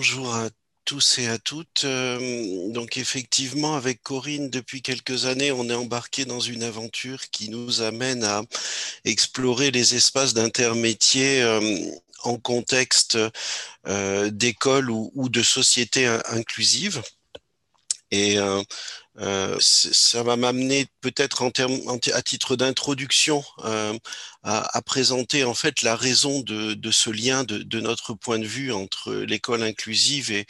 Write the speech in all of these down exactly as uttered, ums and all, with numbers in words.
bonjour à tous et à toutes. Euh, donc effectivement, avec Corinne, depuis quelques années, on est embarqué dans une aventure qui nous amène à explorer les espaces d'intermétier euh, en contexte euh, d'école ou, ou de société in- inclusive. Et euh, euh, c- ça va m'amener peut-être en termes, en t- à titre d'introduction euh, à, à présenter en fait la raison de, de ce lien de, de notre point de vue entre l'école inclusive et,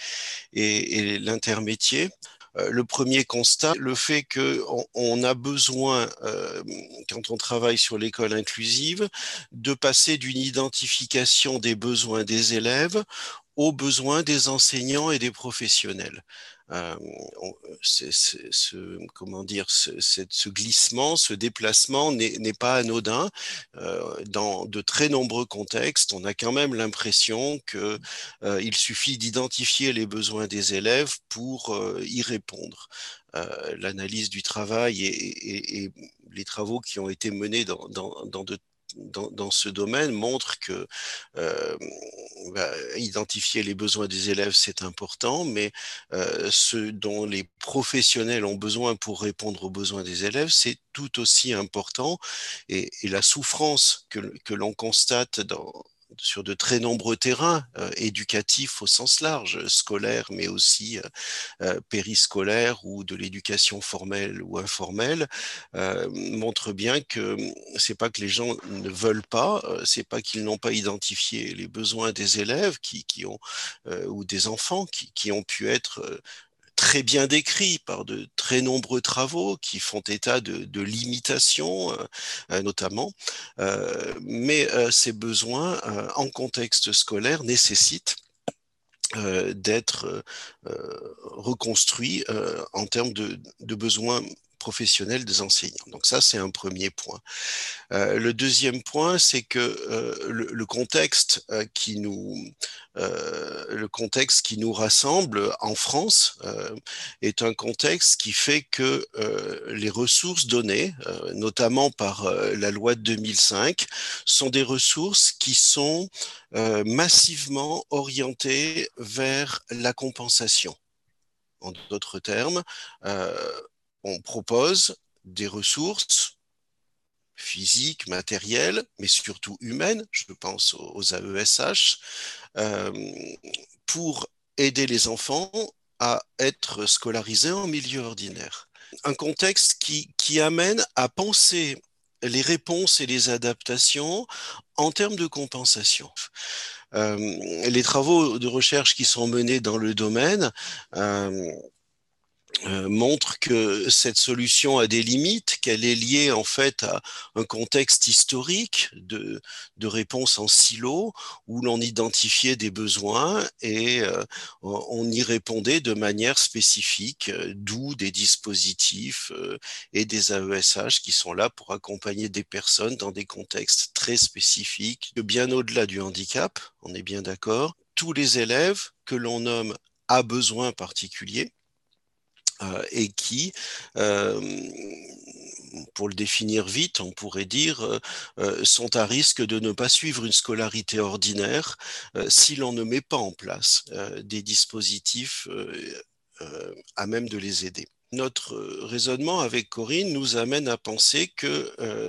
et, et l'intermétier. Euh, Le premier constat, le fait qu'on on a besoin, euh, quand on travaille sur l'école inclusive, de passer d'une identification des besoins des élèves aux besoins des enseignants et des professionnels. Euh, on- c'est- c'est- ce, comment dire, ce, cette- ce glissement, ce déplacement n'est n'est pas anodin. Euh, dans de très nombreux contextes, on a quand même l'impression que euh, il suffit d'identifier les besoins des élèves pour euh, y répondre. Euh, l'analyse du travail et, et- et les travaux qui ont été menés dans, dans, dans de dans, dans ce domaine montrent que euh, bah, identifier les besoins des élèves, c'est important, mais euh, ce dont les professionnels ont besoin pour répondre aux besoins des élèves, c'est tout aussi important. Et, et la souffrance que, que l'on constate dans, sur de très nombreux terrains euh, éducatifs au sens large, scolaire, mais aussi euh, euh, périscolaire ou de l'éducation formelle ou informelle, euh, montre bien que c'est pas que les gens ne veulent pas, euh, c'est pas qu'ils n'ont pas identifié les besoins des élèves qui, qui ont euh, ou des enfants qui, qui ont pu être euh, très bien décrits par de très nombreux travaux qui font état de, de limitations, euh, euh, notamment. Euh, mais euh, ces besoins, euh, en contexte scolaire, nécessitent euh, d'être euh, euh, reconstruits euh, en termes de, de besoins professionnels des enseignants. Donc ça, c'est un premier point. Euh, le deuxième point, c'est que euh, le, le contexte euh, qui nous euh, le contexte qui nous rassemble en France euh, est un contexte qui fait que euh, les ressources données, euh, notamment par euh, la loi de deux mille cinq, sont des ressources qui sont euh, massivement orientées vers la compensation. En d'autres termes, euh, on propose des ressources physiques, matérielles, mais surtout humaines, je pense aux A E S H, euh, pour aider les enfants à être scolarisés en milieu ordinaire. Un contexte qui, qui amène à penser les réponses et les adaptations en termes de compensation. Euh, les travaux de recherche qui sont menés dans le domaine euh, euh, montre que cette solution a des limites, qu'elle est liée en fait à un contexte historique de, de réponse en silo où l'on identifiait des besoins et euh, on y répondait de manière spécifique, euh, d'où des dispositifs euh, et des A E S H qui sont là pour accompagner des personnes dans des contextes très spécifiques, bien au-delà du handicap, on est bien d'accord. Tous les élèves que l'on nomme à besoins particuliers euh, et qui, euh, pour le définir vite, on pourrait dire, euh, euh, sont à risque de ne pas suivre une scolarité ordinaire euh, si l'on ne met pas en place euh, des dispositifs euh, euh, à même de les aider. Notre raisonnement avec Corinne nous amène à penser que euh,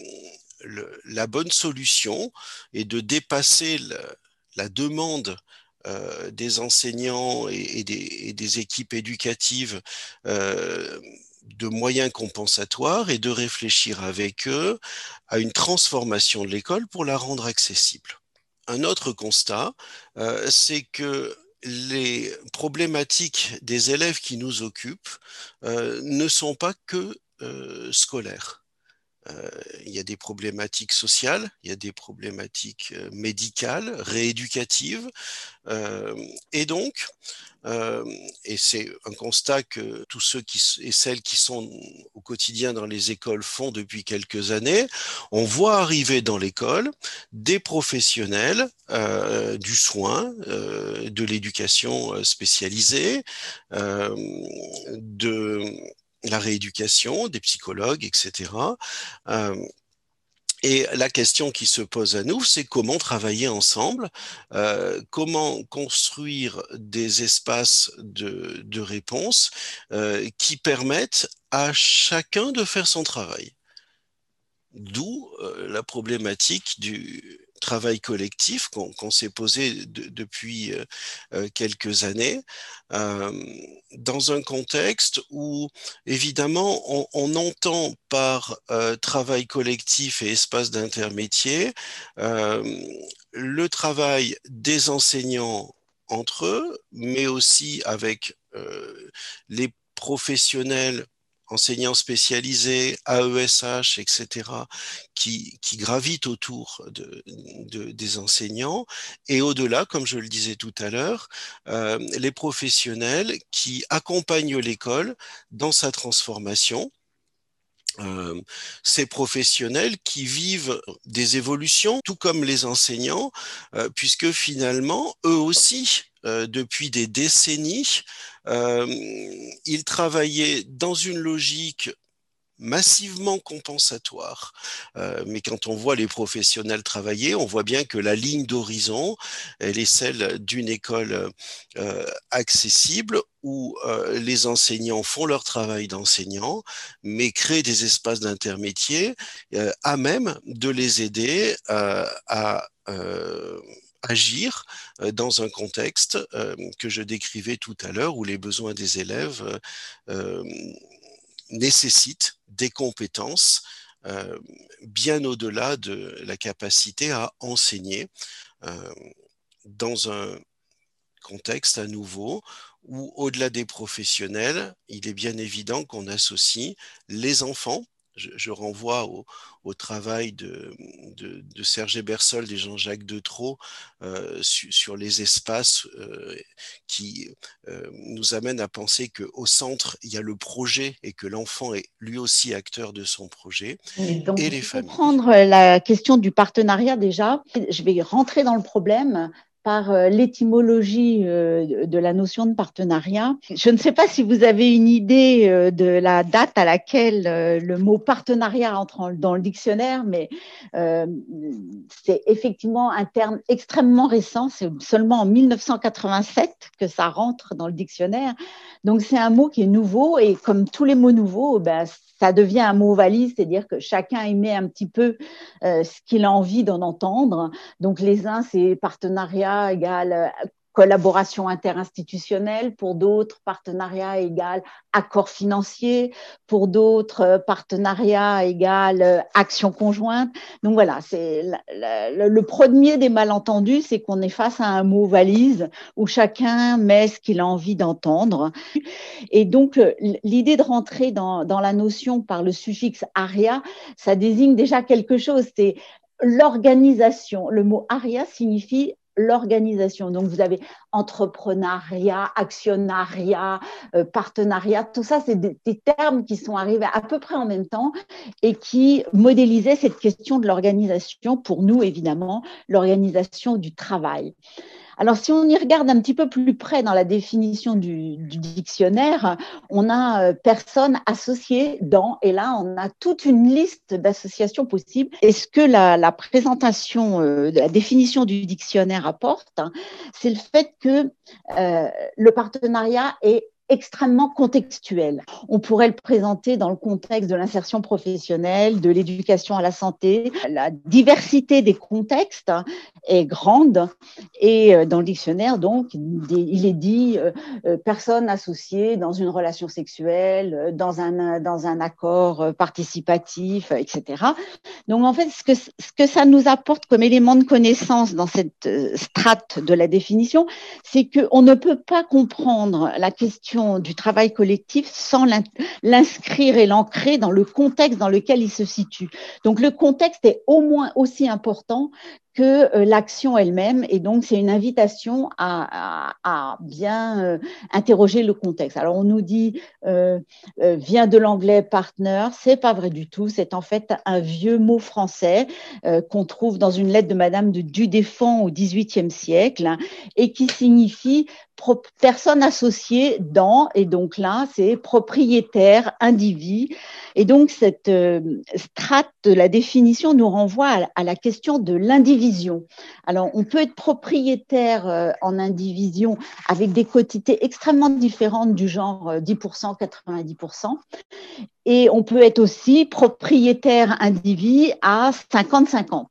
le, la bonne solution est de dépasser le, la demande euh, des enseignants et, et, des, et, des, équipes éducatives euh, de moyens compensatoires et de réfléchir avec eux à une transformation de l'école pour la rendre accessible. Un autre constat, euh, c'est que les problématiques des élèves qui nous occupent euh, ne sont pas que euh, scolaires. Euh, il y a des problématiques sociales, il y a des problématiques euh, médicales, rééducatives, euh, et donc, euh, et c'est un constat que tous ceux qui, et celles qui sont au quotidien dans les écoles font depuis quelques années, on voit arriver dans l'école des professionnels euh, du soin, euh, de l'éducation spécialisée, euh, de la rééducation, des psychologues, et cetera, euh, Et la question qui se pose à nous, c'est comment travailler ensemble, euh, comment construire des espaces de, de réponse euh, qui permettent à chacun de faire son travail. D'où euh, la problématique du travail collectif qu'on qu'on s'est posé de- depuis euh, euh, quelques années, euh, dans un contexte où, évidemment, on, on entend par euh, travail collectif et espace d'intermédiaire euh, le travail des enseignants entre eux, mais aussi avec euh, les professionnels enseignants spécialisés, A E S H, et cetera, qui, qui gravitent autour de, de- des enseignants. Et au-delà, comme je le disais tout à l'heure, euh, les professionnels qui accompagnent l'école dans sa transformation. Euh, ces professionnels qui vivent des évolutions, tout comme les enseignants, euh, puisque finalement, eux aussi, euh, depuis des décennies, euh, ils travaillaient dans une logique massivement compensatoire. Euh, mais quand on voit les professionnels travailler, on voit bien que la ligne d'horizon, elle est celle d'une école euh, accessible où euh, les enseignants font leur travail d'enseignant, mais créent des espaces d'intermédiaire euh, à même de les aider euh, à euh, agir euh, dans un contexte euh, que je décrivais tout à l'heure où les besoins des élèves euh, nécessitent des compétences euh, bien au-delà de la capacité à enseigner euh, dans un contexte à nouveau où, au-delà des professionnels, il est bien évident qu'on associe les enfants. Je, je renvoie au, au travail de, de, de Serge Ebersol et Jean-Jacques Detros euh, su, sur les espaces euh, qui euh, nous amènent à penser qu'au centre, il y a le projet et que l'enfant est lui aussi acteur de son projet, Et donc, et les pour familles. comprendre la question du partenariat déjà, je vais rentrer dans le problème par euh, l'étymologie euh, de la notion de partenariat. Je ne sais pas si vous avez une idée euh, de la date à laquelle euh, le mot partenariat entre en, dans le dictionnaire, mais euh, c'est effectivement un terme extrêmement récent. C'est seulement en mille neuf cent quatre-vingt-sept que ça rentre dans le dictionnaire. Donc, c'est un mot qui est nouveau et comme tous les mots nouveaux, ben, ça devient un mot valise, c'est-à-dire que chacun y met un petit peu euh, ce qu'il a envie d'en entendre. Donc, les uns, c'est partenariat égal euh, collaboration interinstitutionnelle, pour d'autres, partenariat égal accord financier, pour d'autres, euh, partenariat égal euh, action conjointe. Donc voilà, c'est la, la, le premier des malentendus, c'est qu'on est face à un mot valise où chacun met ce qu'il a envie d'entendre. Et donc, l'idée de rentrer dans, dans la notion par le suffixe aria, ça désigne déjà quelque chose, c'est l'organisation. Le mot aria signifie l'organisation. Donc, vous avez entrepreneuriat, actionnariat, euh, partenariat, tout ça, c'est des, des termes qui sont arrivés à peu près en même temps et qui modélisaient cette question de l'organisation, pour nous, évidemment, l'organisation du travail. Alors, si on y regarde un petit peu plus près dans la définition du, du dictionnaire, on a euh, personnes associées dans, et là, on a toute une liste d'associations possibles. Et ce que la, la présentation euh, de la définition du dictionnaire apporte, hein, c'est le fait que euh, le partenariat est extrêmement contextuel. On pourrait le présenter dans le contexte de l'insertion professionnelle, de l'éducation à la santé. La diversité des contextes est grande et dans le dictionnaire, donc, il est dit euh, personne associée dans une relation sexuelle, dans un, dans un accord participatif, et cetera. Donc, en fait, ce que, ce que ça nous apporte comme élément de connaissance dans cette strate de la définition, c'est qu'on ne peut pas comprendre la question du travail collectif sans l'inscrire et l'ancrer dans le contexte dans lequel il se situe. Donc, le contexte est au moins aussi important que euh, l'action elle-même. Et donc, c'est une invitation à, à, à bien euh, interroger le contexte. Alors, on nous dit, euh, euh, vient de l'anglais partner. C'est pas vrai du tout. C'est en fait un vieux mot français euh, qu'on trouve dans une lettre de Madame de Dudéfend au dix-huitième siècle, hein, et qui signifie pro- personne associée dans, et donc là, c'est propriétaire, individu. Et donc, cette euh, strate de la définition nous renvoie à, à la question de l'indivision. Alors, on peut être propriétaire euh, en indivision avec des quotités extrêmement différentes du genre euh, dix pour cent, quatre-vingt-dix pour cent. Et on peut être aussi propriétaire individu à cinquante cinquante.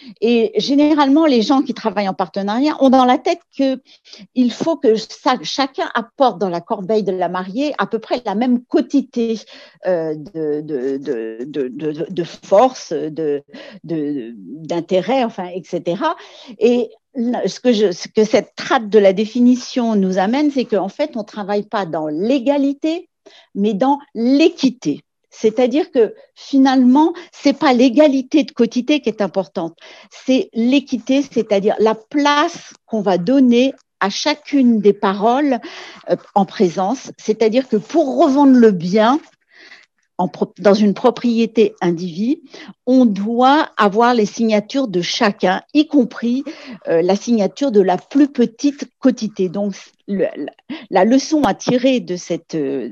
Et généralement, les gens qui travaillent en partenariat ont dans la tête qu'il faut que ça, chacun apporte dans la corbeille de la mariée à peu près la même quantité euh, de, de, de, de, de, de force, de, de, d'intérêt, enfin, et cetera. Et ce que, je, ce que cette trate de la définition nous amène, c'est qu'en fait, on ne travaille pas dans l'égalité, mais dans l'équité. C'est-à-dire que finalement, ce n'est pas l'égalité de quotité qui est importante, c'est l'équité, c'est-à-dire la place qu'on va donner à chacune des paroles euh, en présence. C'est-à-dire que pour revendre le bien, en pro- dans une propriété individu, on doit avoir les signatures de chacun, y compris euh, la signature de la plus petite quotité. Donc, le, la, la leçon à tirer de, cette, euh,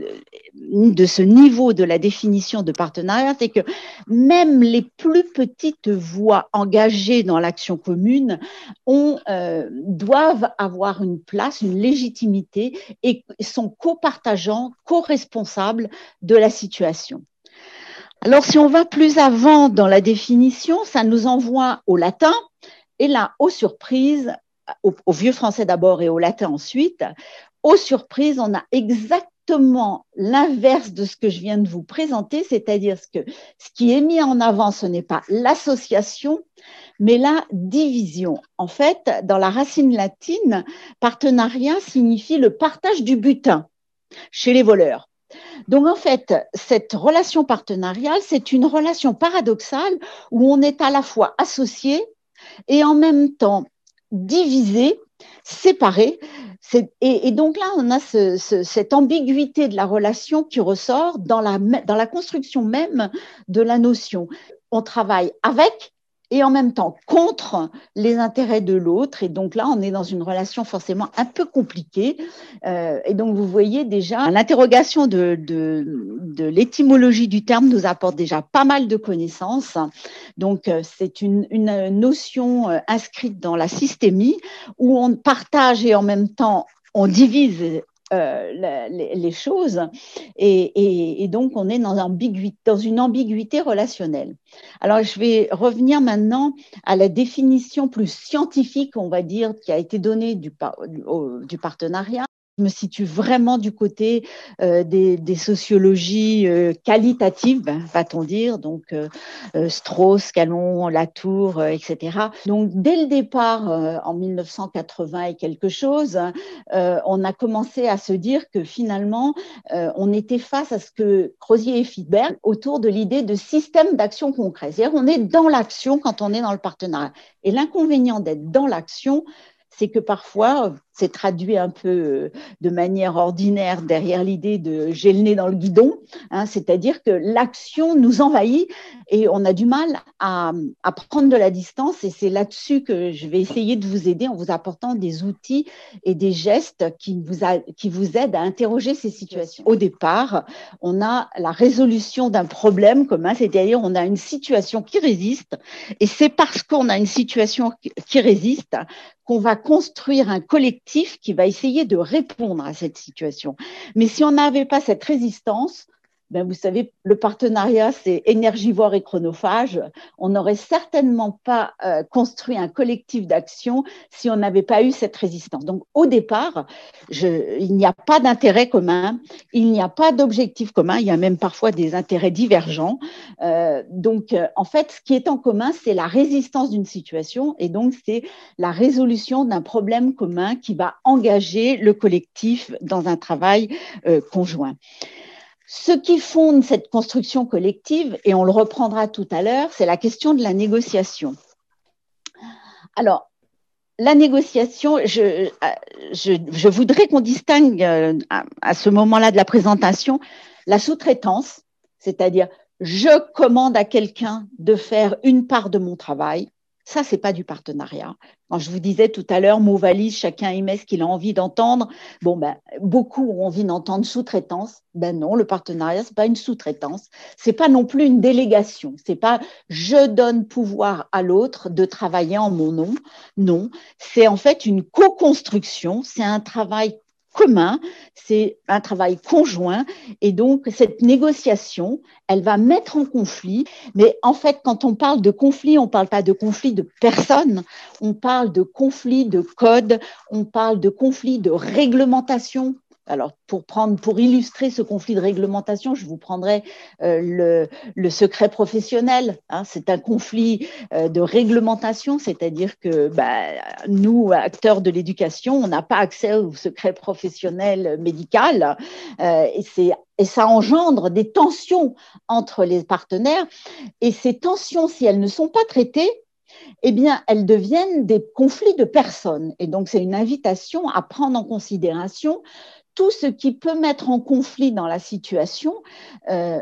de ce niveau de la définition de partenariat, c'est que même les plus petites voix engagées dans l'action commune ont, euh, doivent avoir une place, une légitimité et sont copartageants, co-responsables de la situation. Alors, si on va plus avant dans la définition, ça nous envoie au latin, et là, aux surprises, au, au vieux français d'abord et au latin ensuite, aux surprises, on a exactement l'inverse de ce que je viens de vous présenter, c'est-à-dire que ce qui est mis en avant, ce n'est pas l'association, mais la division. En fait, dans la racine latine, partenariat signifie le partage du butin chez les voleurs. Donc, en fait, cette relation partenariale, c'est une relation paradoxale où on est à la fois associé et en même temps divisé, séparé. C'est, et, et donc là, on a ce, ce, cette ambiguïté de la relation qui ressort dans la, dans la construction même de la notion. On travaille avec et en même temps contre les intérêts de l'autre. Et donc là, on est dans une relation forcément un peu compliquée. Euh, et donc, vous voyez déjà, l'interrogation de, de, de l'étymologie du terme nous apporte déjà pas mal de connaissances. Donc, c'est une, une notion inscrite dans la systémie où on partage et en même temps, on divise Euh, les, les choses et, et, et donc on est dans, ambiguïté, dans une ambiguïté relationnelle. Alors je vais revenir maintenant à la définition plus scientifique, on va dire, qui a été donnée du, du, du partenariat. Je me situe vraiment du côté euh, des, des sociologies euh, qualitatives, va-t-on dire, donc euh, Strauss, Calon, Latour, euh, et cetera. Donc dès le départ, euh, en mille neuf cent quatre-vingts et quelque chose, euh, on a commencé à se dire que finalement, euh, on était face à ce que Crozier et Friedberg autour de l'idée de système d'action concret. C'est-à-dire qu'on est dans l'action quand on est dans le partenariat. Et l'inconvénient d'être dans l'action, c'est que parfois, c'est traduit un peu de manière ordinaire derrière l'idée de j'ai le nez dans le guidon, hein, c'est-à-dire que l'action nous envahit et on a du mal à, à prendre de la distance, et c'est là-dessus que je vais essayer de vous aider en vous apportant des outils et des gestes qui vous, a, qui vous aident à interroger ces situations. Au départ, on a la résolution d'un problème commun, c'est-à-dire on a une situation qui résiste, et c'est parce qu'on a une situation qui résiste qu'on va construire un collectif qui va essayer de répondre à cette situation. Mais si on n'avait pas cette résistance, ben vous savez, le partenariat, c'est énergivore et chronophage. On n'aurait certainement pas euh, construit un collectif d'action si on n'avait pas eu cette résistance. Donc, au départ, je, il n'y a pas d'intérêt commun, il n'y a pas d'objectif commun, il y a même parfois des intérêts divergents. Euh, donc, euh, en fait, ce qui est en commun, c'est la résistance d'une situation, et donc c'est la résolution d'un problème commun qui va engager le collectif dans un travail euh, conjoint. Ce qui fonde cette construction collective, et on le reprendra tout à l'heure, c'est la question de la négociation. Alors, la négociation, je, je, je voudrais qu'on distingue à, à ce moment-là de la présentation la sous-traitance, c'est-à-dire je commande à quelqu'un de faire une part de mon travail. Ça, c'est pas du partenariat. Quand je vous disais tout à l'heure, mot valise, chacun y met ce qu'il a envie d'entendre. Bon, ben, beaucoup ont envie d'entendre sous-traitance. Ben non, le partenariat, c'est pas une sous-traitance. C'est pas non plus une délégation. C'est pas je donne pouvoir à l'autre de travailler en mon nom. Non, c'est en fait une co-construction. C'est un travail commun, c'est un travail conjoint et donc cette négociation, elle va mettre en conflit, mais en fait quand on parle de conflit, on ne parle pas de conflit de personnes, on parle de conflit de code, on parle de conflit de réglementation. Alors, pour, prendre, pour illustrer ce conflit de réglementation, je vous prendrai euh, le, le secret professionnel. Hein, c'est un conflit euh, de réglementation, c'est-à-dire que bah, nous, acteurs de l'éducation, on n'a pas accès au secret professionnel médical euh, et, c'est, et ça engendre des tensions entre les partenaires. Et ces tensions, si elles ne sont pas traitées, eh bien, elles deviennent des conflits de personnes. Et donc, c'est une invitation à prendre en considération tout ce qui peut mettre en conflit dans la situation, euh,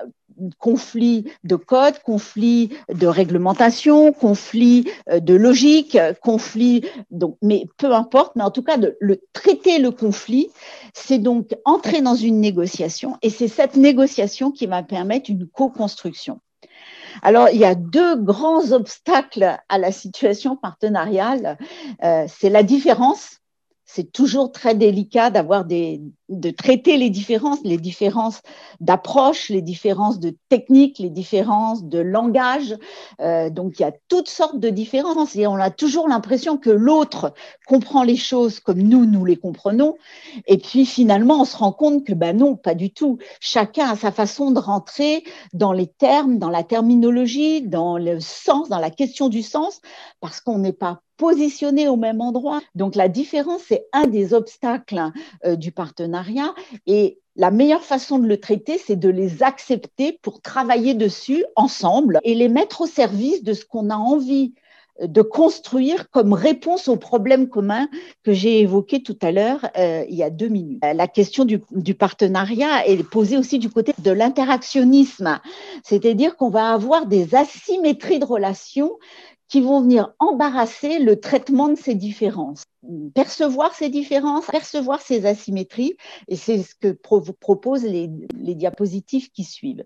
conflit de code, conflit de réglementation, conflit de logique, conflit, donc, mais peu importe, mais en tout cas, de le, traiter le conflit, c'est donc entrer dans une négociation et c'est cette négociation qui va permettre une co-construction. Alors, il y a deux grands obstacles à la situation partenariale. Euh, c'est la différence. C'est toujours très délicat d'avoir des, de traiter les différences, les différences d'approche, les différences de technique, les différences de langage. Euh, donc, il y a toutes sortes de différences et on a toujours l'impression que l'autre comprend les choses comme nous, nous les comprenons. Et puis, finalement, on se rend compte que ben non, pas du tout. Chacun a sa façon de rentrer dans les termes, dans la terminologie, dans le sens, dans la question du sens, parce qu'on n'est pas positionnés au même endroit. Donc, la différence, c'est un des obstacles euh, du partenariat et la meilleure façon de le traiter, c'est de les accepter pour travailler dessus ensemble et les mettre au service de ce qu'on a envie de construire comme réponse aux problèmes communs que j'ai évoqués tout à l'heure euh, il y a deux minutes. La question du, du partenariat est posée aussi du côté de l'interactionnisme, c'est-à-dire qu'on va avoir des asymétries de relations qui vont venir embarrasser le traitement de ces différences. Percevoir ces différences, percevoir ces asymétries, et c'est ce que pro- proposent les, les diapositives qui suivent.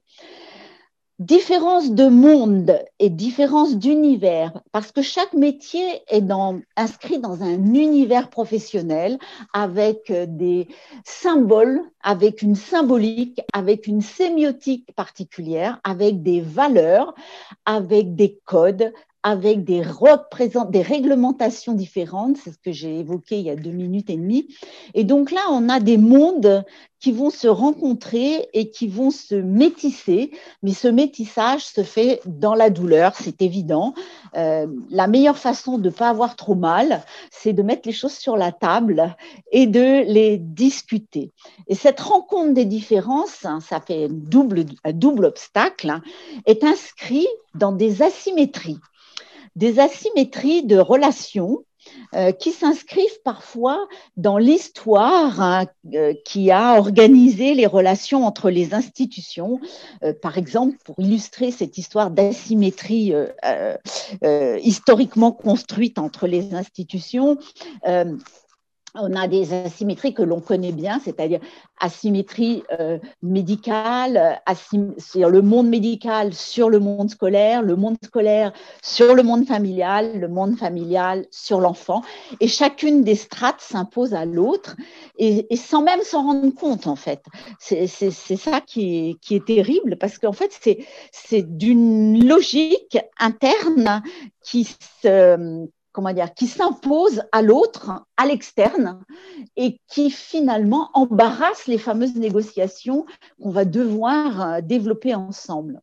Différence de monde et différence d'univers, parce que chaque métier est dans, inscrit dans un univers professionnel avec des symboles, avec une symbolique, avec une sémiotique particulière, avec des valeurs, avec des codes, avec des, représent- des réglementations différentes, c'est ce que j'ai évoqué il y a deux minutes et demie. Et donc là, on a des mondes qui vont se rencontrer et qui vont se métisser, mais ce métissage se fait dans la douleur, c'est évident. Euh, la meilleure façon de ne pas avoir trop mal, c'est de mettre les choses sur la table et de les discuter. Et cette rencontre des différences, ça fait un double, un double obstacle, est inscrit dans des asymétries. Des asymétries de relations euh, qui s'inscrivent parfois dans l'histoire hein, euh, qui a organisé les relations entre les institutions. Euh, par exemple, pour illustrer cette histoire d'asymétrie euh, euh, historiquement construite entre les institutions, euh, on a des asymétries que l'on connaît bien, c'est-à-dire asymétrie euh, médicale, asym- sur le monde médical sur le monde scolaire, le monde scolaire sur le monde familial, le monde familial sur l'enfant. Et chacune des strates s'impose à l'autre et, et sans même s'en rendre compte, en fait. C'est, c'est, c'est ça qui est, qui est terrible parce qu'en fait, c'est, c'est d'une logique interne qui se comment dire, qui s'impose à l'autre, à l'externe, et qui finalement embarrasse les fameuses négociations qu'on va devoir développer ensemble.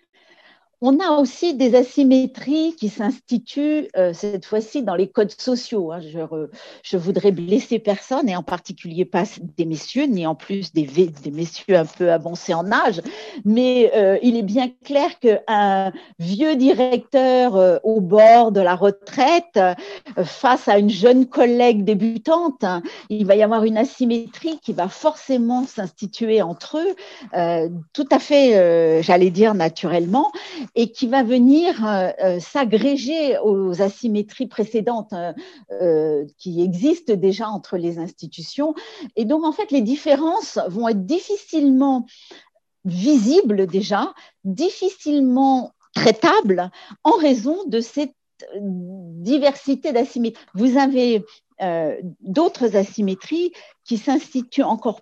On a aussi des asymétries qui s'instituent euh, cette fois-ci dans les codes sociaux. Hein. Je, re, je voudrais blesser personne, et en particulier pas des messieurs, ni en plus des, des messieurs un peu avancés en âge. Mais euh, il est bien clair qu'un vieux directeur euh, au bord de la retraite, euh, face à une jeune collègue débutante, hein, il va y avoir une asymétrie qui va forcément s'instituer entre eux, euh, tout à fait, euh, j'allais dire, naturellement. et qui va venir euh, euh, s'agréger aux asymétries précédentes euh, euh, qui existent déjà entre les institutions. Et donc, en fait, les différences vont être difficilement visibles déjà, difficilement traitables en raison de cette diversité d'asymétries. Vous avez euh, d'autres asymétries qui s'instituent encore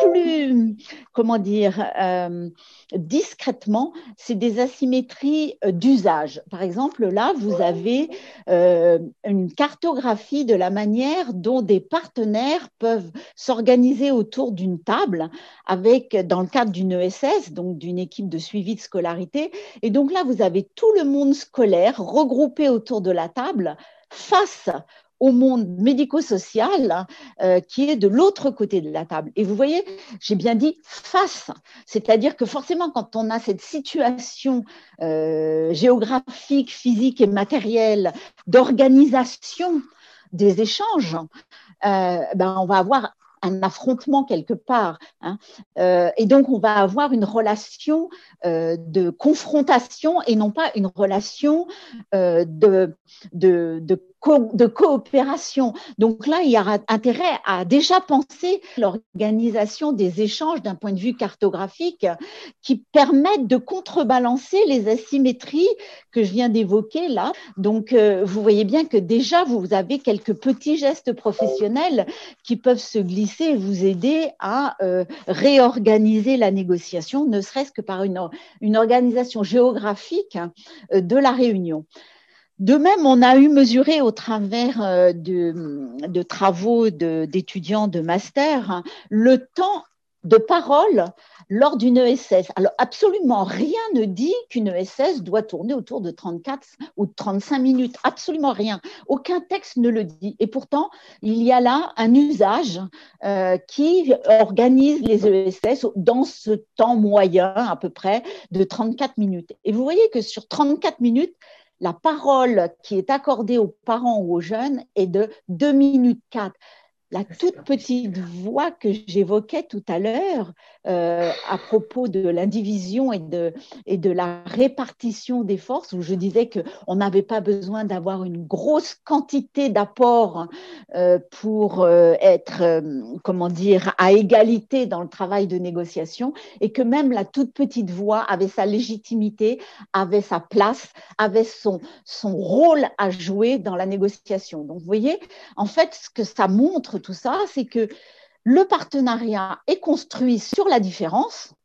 plus, comment dire, euh, discrètement, c'est des asymétries euh, d'usage. Par exemple, là, vous avez euh, une cartographie de la manière dont des partenaires peuvent s'organiser autour d'une table avec, dans le cadre d'une E S S, donc d'une équipe de suivi de scolarité. Et donc là, vous avez tout le monde scolaire regroupé autour de la table face au monde médico-social euh, qui est de l'autre côté de la table. Et vous voyez, j'ai bien dit face, c'est-à-dire que forcément, quand on a cette situation euh, géographique, physique et matérielle d'organisation des échanges, euh, ben on va avoir un affrontement quelque part. Hein. Euh, et donc, on va avoir une relation euh, de confrontation et non pas une relation euh, de, de, de, co de coopération. Donc là, il y a intérêt à déjà penser l'organisation des échanges d'un point de vue cartographique qui permettent de contrebalancer les asymétries que je viens d'évoquer là. Donc, euh, vous voyez bien que déjà, vous avez quelques petits gestes professionnels qui peuvent se glisser et vous aider à euh, réorganiser la négociation, ne serait-ce que par une, une organisation géographique euh, de la réunion. De même, on a eu mesuré au travers euh, de, de travaux d'étudiants de, de master hein, le temps de parole lors d'une E S S. Alors, absolument rien ne dit qu'une E S S doit tourner autour de trente-quatre ou de trente-cinq minutes. Absolument rien. Aucun texte ne le dit. Et pourtant, il y a là un usage euh, qui organise les E S S dans ce temps moyen, à peu près, de trente-quatre minutes. Et vous voyez que sur trente-quatre minutes, la parole qui est accordée aux parents ou aux jeunes est de deux minutes quatre. La toute petite voix que j'évoquais tout à l'heure euh, à propos de l'indivision et de, et de la répartition des forces, où je disais qu'on n'avait pas besoin d'avoir une grosse quantité d'apports euh, pour euh, être, euh, comment dire, à égalité dans le travail de négociation, et que même la toute petite voix avait sa légitimité, avait sa place, avait son, son rôle à jouer dans la négociation. Donc, vous voyez, en fait, ce que ça montre, tout ça, c'est que le partenariat est construit sur la différence.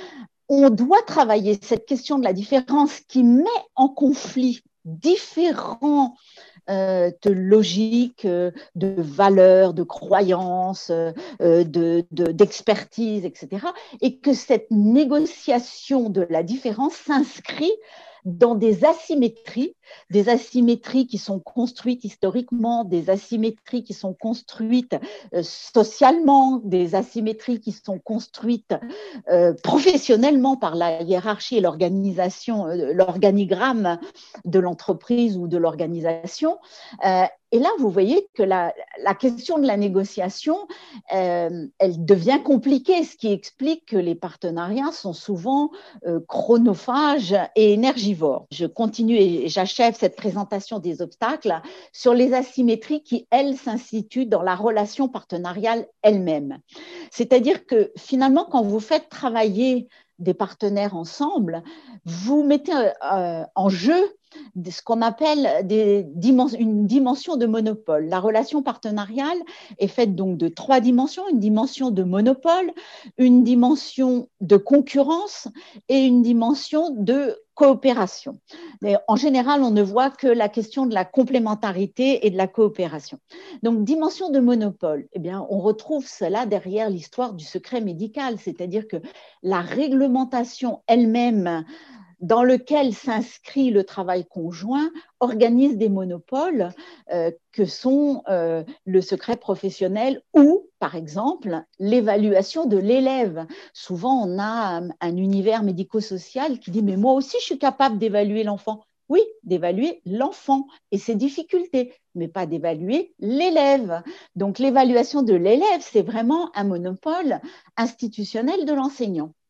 On doit travailler cette question de la différence qui met en conflit différents euh, de logiques, euh, de valeurs, de croyances, euh, de, de, d'expertise, et cetera. Et que cette négociation de la différence s'inscrit dans des asymétries, des asymétries qui sont construites historiquement, des asymétries qui sont construites euh, socialement, des asymétries qui sont construites euh, professionnellement par la hiérarchie et l'organisation, euh, l'organigramme de l'entreprise ou de l'organisation. Euh, et là, vous voyez que la, la question de la négociation, euh, elle devient compliquée, ce qui explique que les partenariats sont souvent euh, chronophages et énergivores. Je continue et j'achève cette présentation des obstacles sur les asymétries qui, elles, s'instituent dans la relation partenariale elle-même. C'est-à-dire que finalement, quand vous faites travailler des partenaires ensemble, vous mettez euh, en jeu ce qu'on appelle des dimens- une dimension de monopole. La relation partenariale est faite donc de trois dimensions, une dimension de monopole, une dimension de concurrence et une dimension de coopération. Mais en général, on ne voit que la question de la complémentarité et de la coopération. Donc, dimension de monopole, eh bien, on retrouve cela derrière l'histoire du secret médical, c'est-à-dire que la réglementation elle-même dans lequel s'inscrit le travail conjoint, organise des monopoles euh, que sont euh, le secret professionnel ou, par exemple, l'évaluation de l'élève. Souvent, on a un, un univers médico-social qui dit « mais moi aussi, je suis capable d'évaluer l'enfant ». Oui, d'évaluer l'enfant et ses difficultés, mais pas d'évaluer l'élève. Donc, l'évaluation de l'élève, c'est vraiment un monopole institutionnel de l'enseignant.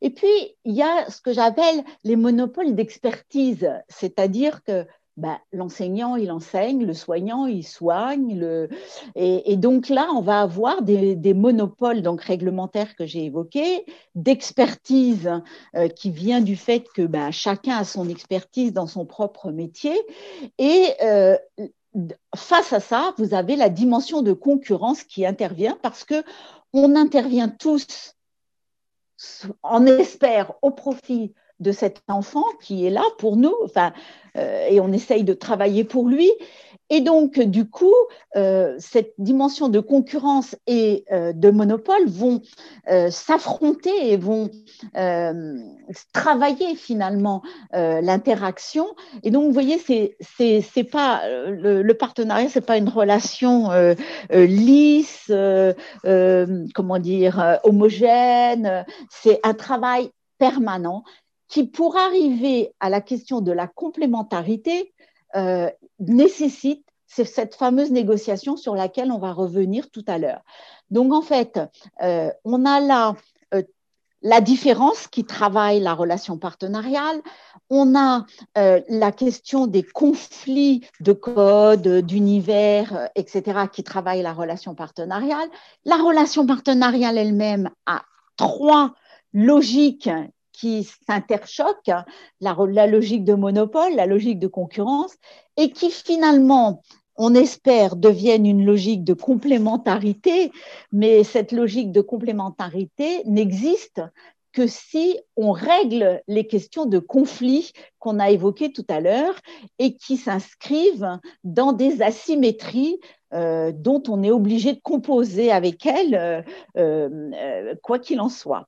Et puis, il y a ce que j'appelle les monopoles d'expertise, c'est-à-dire que ben, l'enseignant, il enseigne, le soignant, il soigne. Le... Et, et donc là, on va avoir des, des monopoles donc, réglementaires que j'ai évoqués, d'expertise euh, qui vient du fait que ben, chacun a son expertise dans son propre métier. Et euh, face à ça, vous avez la dimension de concurrence qui intervient parce qu'on intervient tous, on espère, au profit de cet enfant qui est là pour nous, enfin, euh, et on essaye de travailler pour lui. Et donc, du coup, euh, cette dimension de concurrence et euh, de monopole vont euh, s'affronter et vont euh, travailler finalement euh, l'interaction. Et donc, vous voyez, c'est, c'est, c'est pas le, le partenariat, c'est pas une relation euh, euh, lisse, euh, euh, comment dire, euh, homogène. C'est un travail permanent qui, pour arriver à la question de la complémentarité, euh, nécessite c'est cette fameuse négociation sur laquelle on va revenir tout à l'heure. Donc, en fait, euh, on a là euh, la différence qui travaille la relation partenariale, on a euh, la question des conflits de code, d'univers, euh, et cetera, qui travaillent la relation partenariale. La relation partenariale elle-même a trois logiques qui s'interchoquent, la, la logique de monopole, la logique de concurrence, et qui finalement, on espère, deviennent une logique de complémentarité, mais cette logique de complémentarité n'existe que si on règle les questions de conflit qu'on a évoquées tout à l'heure et qui s'inscrivent dans des asymétries euh, dont on est obligé de composer avec elles, euh, euh, quoi qu'il en soit.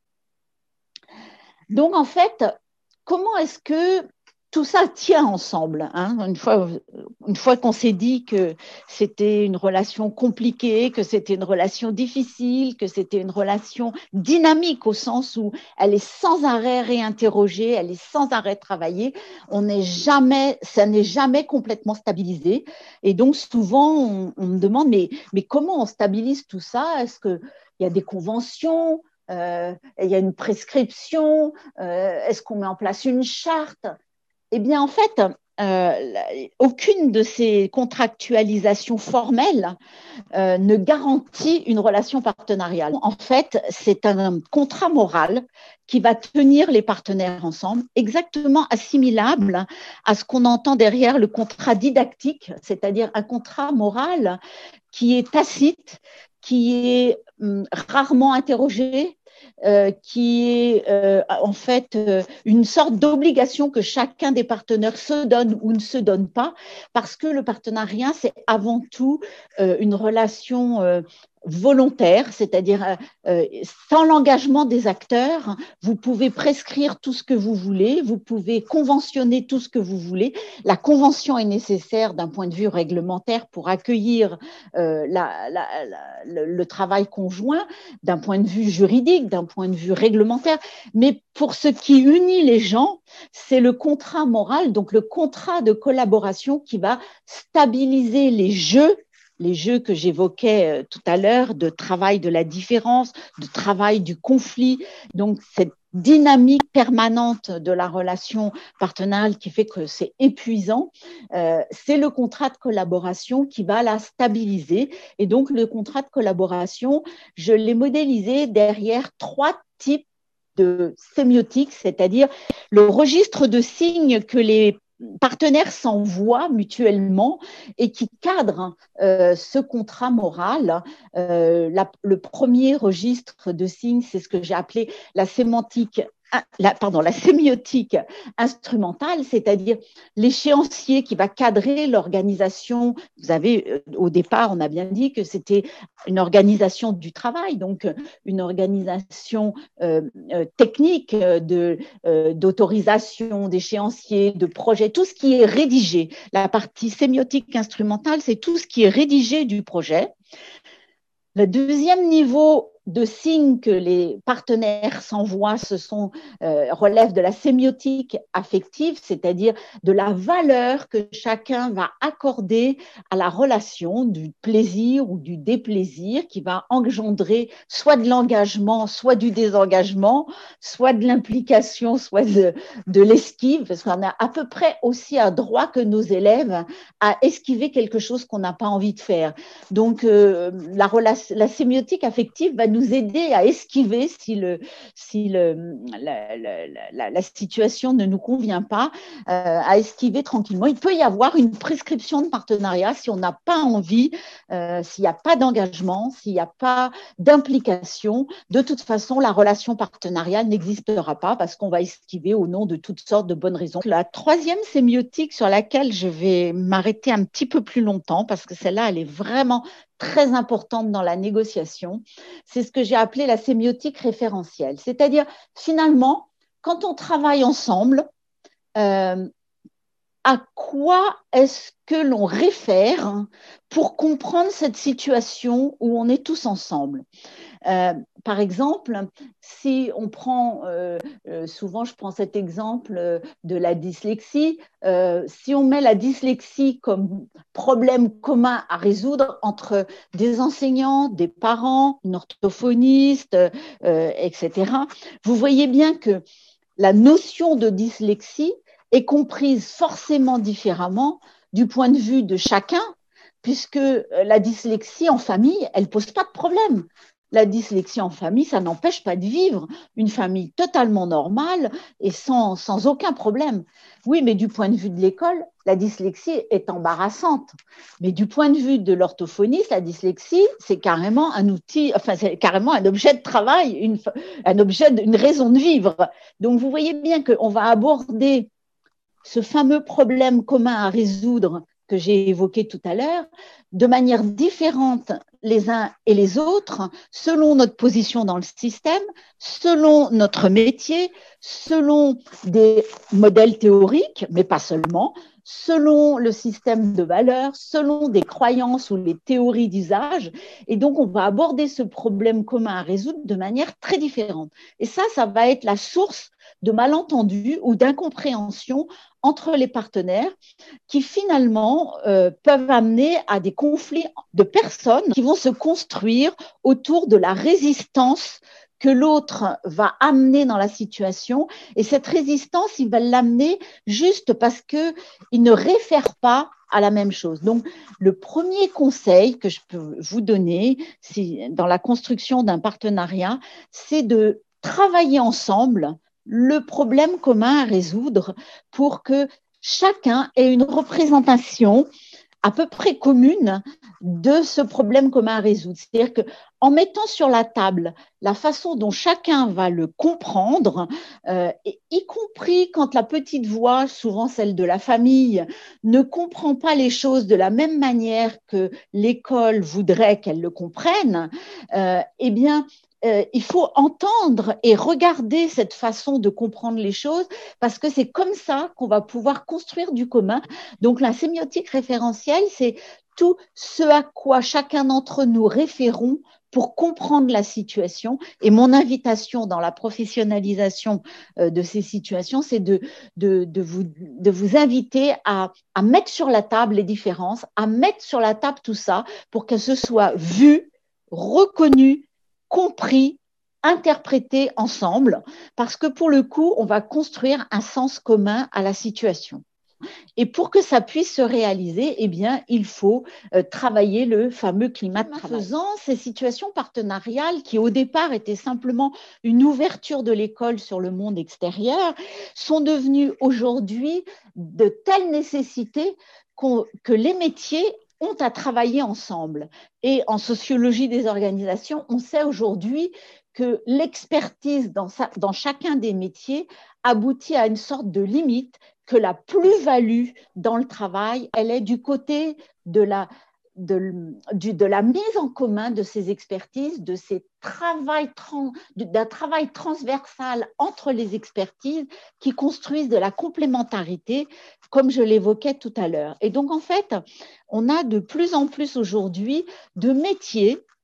Donc, en fait, comment est-ce que tout ça tient ensemble, hein, une fois, une fois qu'on s'est dit que c'était une relation compliquée, que c'était une relation difficile, que c'était une relation dynamique au sens où elle est sans arrêt réinterrogée, elle est sans arrêt travaillée, on n'est jamais, ça n'est jamais complètement stabilisé. Et donc, souvent, on, on me demande, mais, mais comment on stabilise tout ça? Est-ce qu'il y a des conventions? Euh, il y a une prescription? Euh, est-ce qu'on met en place une charte? Eh bien, en fait, euh, aucune de ces contractualisations formelles euh, ne garantit une relation partenariale. En fait, c'est un contrat moral qui va tenir les partenaires ensemble, exactement assimilable à ce qu'on entend derrière le contrat didactique, c'est-à-dire un contrat moral qui est tacite, qui est hum, rarement interrogé, euh, qui est euh, en fait euh, une sorte d'obligation que chacun des partenaires se donne ou ne se donne pas, parce que le partenariat, c'est avant tout euh, une relation euh, volontaire, c'est-à-dire euh, sans l'engagement des acteurs, vous pouvez prescrire tout ce que vous voulez, vous pouvez conventionner tout ce que vous voulez. La convention est nécessaire d'un point de vue réglementaire pour accueillir euh, la, la, la, le, le travail conjoint, d'un point de vue juridique, d'un point de vue réglementaire, mais pour ce qui unit les gens, c'est le contrat moral, donc le contrat de collaboration qui va stabiliser les jeux les jeux que j'évoquais tout à l'heure, de travail de la différence, de travail du conflit, donc cette dynamique permanente de la relation partenariale qui fait que c'est épuisant, euh, c'est le contrat de collaboration qui va la stabiliser. Et donc, le contrat de collaboration, je l'ai modélisé derrière trois types de sémiotique, c'est-à-dire le registre de signes que les partenaires s'envoient mutuellement et qui cadrent euh, ce contrat moral. Euh, la, le premier registre de signes, c'est ce que j'ai appelé la sémantique La, pardon, la sémiotique instrumentale, c'est-à-dire l'échéancier qui va cadrer l'organisation. Vous avez, au départ, on a bien dit que c'était une organisation du travail, donc une organisation euh, technique de, euh, d'autorisation, d'échéancier, de projet, tout ce qui est rédigé. La partie sémiotique instrumentale, c'est tout ce qui est rédigé du projet. Le deuxième niveau de signes que les partenaires s'envoient, ce sont, euh, relèvent de la sémiotique affective, c'est-à-dire de la valeur que chacun va accorder à la relation, du plaisir ou du déplaisir, qui va engendrer soit de l'engagement, soit du désengagement, soit de l'implication, soit de, de l'esquive, parce qu'on a à peu près aussi un droit que nos élèves à esquiver quelque chose qu'on n'a pas envie de faire. Donc, euh, la, relation, la sémiotique affective va nous aider à esquiver si, le, si le, la, la, la, la situation ne nous convient pas, euh, à esquiver tranquillement. Il peut y avoir une prescription de partenariat si on n'a pas envie, euh, s'il n'y a pas d'engagement, s'il n'y a pas d'implication. De toute façon, la relation partenariale n'existera pas parce qu'on va esquiver au nom de toutes sortes de bonnes raisons. La troisième sémiotique sur laquelle je vais m'arrêter un petit peu plus longtemps, parce que celle-là, elle est vraiment très importante dans la négociation, c'est ce que j'ai appelé la sémiotique référentielle. C'est-à-dire, finalement, quand on travaille ensemble, euh, à quoi est-ce que l'on réfère pour comprendre cette situation où on est tous ensemble? Euh, par exemple, si on prend, euh, euh, souvent je prends cet exemple de la dyslexie, euh, si on met la dyslexie comme problème commun à résoudre entre des enseignants, des parents, une orthophoniste, euh, et cetera, vous voyez bien que la notion de dyslexie est comprise forcément différemment du point de vue de chacun, puisque la dyslexie en famille, elle ne pose pas de problème. La dyslexie en famille, ça n'empêche pas de vivre une famille totalement normale et sans, sans aucun problème. Oui, mais du point de vue de l'école, la dyslexie est embarrassante. Mais du point de vue de l'orthophoniste, la dyslexie, c'est carrément un outil, enfin, c'est carrément un objet de travail, une, un objet, une raison de vivre. Donc, vous voyez bien qu'on va aborder ce fameux problème commun à résoudre que j'ai évoqué tout à l'heure, de manière différente les uns et les autres, selon notre position dans le système, selon notre métier, selon des modèles théoriques, mais pas seulement, selon le système de valeurs, selon des croyances ou les théories d'usage. Et donc, on va aborder ce problème commun à résoudre de manière très différente. Et ça, ça va être la source de malentendus ou d'incompréhension entre les partenaires qui finalement euh, peuvent amener à des conflits de personnes qui vont se construire autour de la résistance que l'autre va amener dans la situation. Et cette résistance, il va l'amener juste parce qu'il ne réfère pas à la même chose. Donc, le premier conseil que je peux vous donner si, dans la construction d'un partenariat, c'est de travailler ensemble le problème commun à résoudre pour que chacun ait une représentation à peu près commune de ce problème commun à résoudre. C'est-à-dire qu'en mettant sur la table la façon dont chacun va le comprendre, euh, y compris quand la petite voix, souvent celle de la famille, ne comprend pas les choses de la même manière que l'école voudrait qu'elle le comprenne, euh, eh bien, Euh, il faut entendre et regarder cette façon de comprendre les choses parce que c'est comme ça qu'on va pouvoir construire du commun. Donc, la sémiotique référentielle, c'est tout ce à quoi chacun d'entre nous référons pour comprendre la situation. Et mon invitation dans la professionnalisation euh, de ces situations, c'est de, de, de, vous, de vous inviter à, à mettre sur la table les différences, à mettre sur la table tout ça pour que ce soit vu, reconnu, compris, interprété ensemble, parce que pour le coup, on va construire un sens commun à la situation. Et pour que ça puisse se réaliser, eh bien, il faut euh, travailler le fameux climat de travail. En faisant ces situations partenariales qui, au départ, étaient simplement une ouverture de l'école sur le monde extérieur, sont devenues aujourd'hui de telle nécessité que les métiers ont à travailler ensemble. Et en sociologie des organisations, on sait aujourd'hui que l'expertise dans, sa, dans chacun des métiers aboutit à une sorte de limite, que la plus-value dans le travail, elle est du côté de la, de, du, de la mise en commun de ces expertises, de ces travail, d'un travail transversal entre les expertises qui construisent de la complémentarité, comme je l'évoquais tout à l'heure. Et donc, en fait, on a de plus en plus aujourd'hui de métiers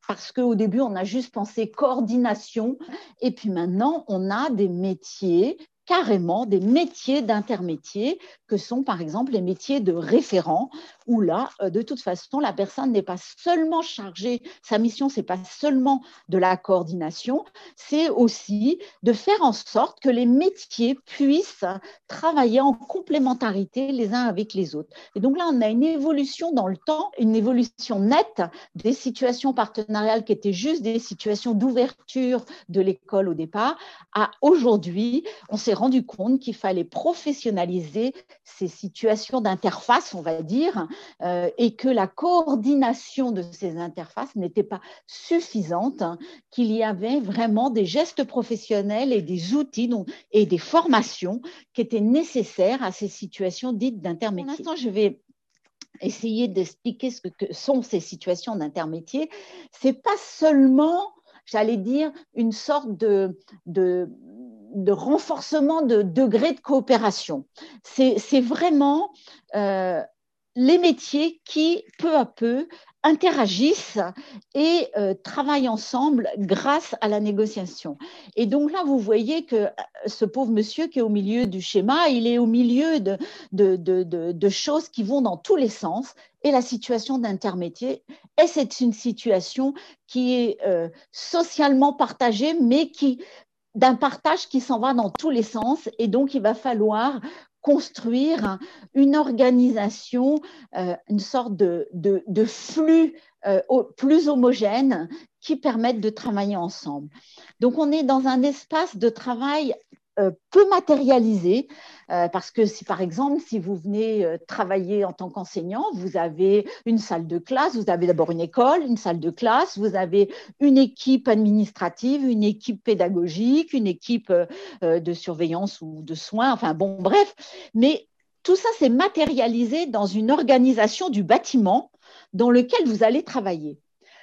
parce qu'au début, on a juste pensé coordination, et puis maintenant, on a des métiers, carrément des métiers d'intermétier, que sont par exemple les métiers de référent, où là, de toute façon, la personne n'est pas seulement chargée, sa mission, ce n'est pas seulement de la coordination, c'est aussi de faire en sorte que les métiers puissent travailler en complémentarité les uns avec les autres. Et donc là, on a une évolution dans le temps, une évolution nette des situations partenariales qui étaient juste des situations d'ouverture de l'école au départ, à aujourd'hui, on s'est rendu compte qu'il fallait professionnaliser ces situations d'interface, on va dire, euh, et que la coordination de ces interfaces n'était pas suffisante, hein, qu'il y avait vraiment des gestes professionnels et des outils donc, et des formations qui étaient nécessaires à ces situations dites d'intermédiaire. Pour l'instant, je vais essayer d'expliquer ce que sont ces situations d'intermédiaire. Ce n'est pas seulement, j'allais dire, une sorte de, de, de renforcement de degré de coopération. C'est vraiment euh, les métiers qui, peu à peu, interagissent et euh, travaillent ensemble grâce à la négociation. Et donc là, vous voyez que ce pauvre monsieur qui est au milieu du schéma, il est au milieu de, de, de, de, de choses qui vont dans tous les sens. Et la situation d'intermédiaire, et c'est une situation qui est euh, socialement partagée, mais qui d'un partage qui s'en va dans tous les sens. Et donc, il va falloir construire une organisation, euh, une sorte de, de, de flux euh, plus homogène qui permettent de travailler ensemble. Donc, on est dans un espace de travail euh, peu matérialisé, euh, parce que si par exemple, si vous venez euh, travailler en tant qu'enseignant, vous avez une salle de classe, vous avez d'abord une école, une salle de classe, vous avez une équipe administrative, une équipe pédagogique, une équipe euh, de surveillance ou de soins, enfin bon, bref, mais tout ça, c'est matérialisé dans une organisation du bâtiment dans lequel vous allez travailler.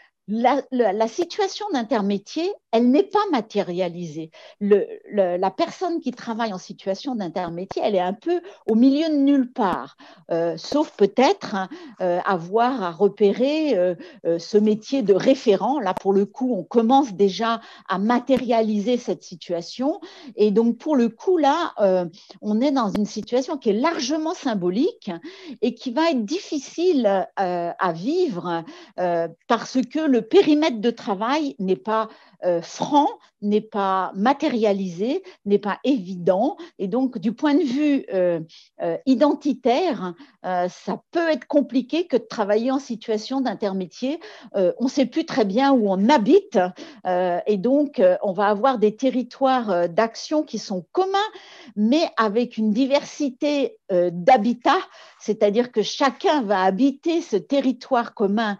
La, la, la situation d'intermétier, elle n'est pas matérialisée. Le, le, la personne qui travaille en situation d'intermétier, elle est un peu au milieu de nulle part, euh, sauf peut-être hein, euh, avoir à repérer euh, euh, ce métier de référent. Là, pour le coup, on commence déjà à matérialiser cette situation. Et donc, pour le coup, là, euh, on est dans une situation qui est largement symbolique et qui va être difficile euh, à vivre euh, parce que le le périmètre de travail n'est pas euh, franc, n'est pas matérialisé, n'est pas évident. Et donc, du point de vue euh, euh, identitaire, euh, ça peut être compliqué que de travailler en situation d'intermédiaire. Euh, on ne sait plus très bien où on habite. Euh, et donc, euh, on va avoir des territoires d'action qui sont communs, mais avec une diversité euh, d'habitats, c'est-à-dire que chacun va habiter ce territoire commun